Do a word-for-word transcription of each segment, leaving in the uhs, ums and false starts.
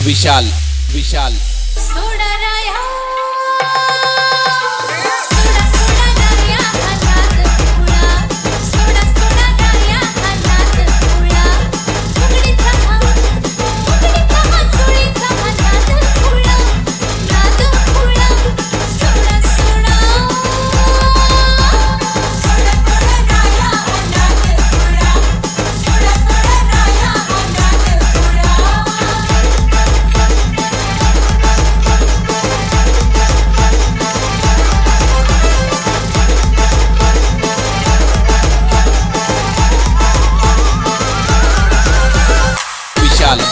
विशाल विशाल सोडा राया सोडा सोडा राया हातात पुळा सोडा सोडा राया हातात पुळा उघडीचा हा उघडीचा हा चोळीचा हातात पुळा नाद पुळा सोडा सोडा सोडा सोडा राया हातात पुळा सोडा सोडा राया हातात पुळा विशाल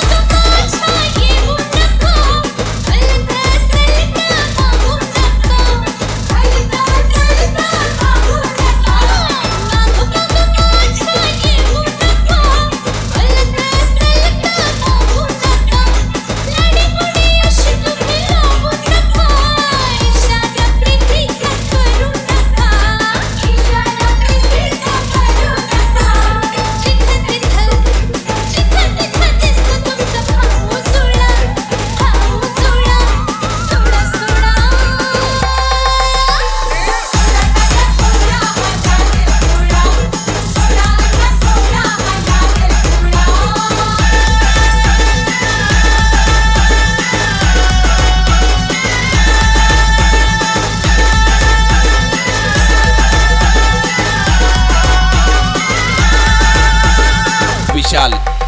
विशाल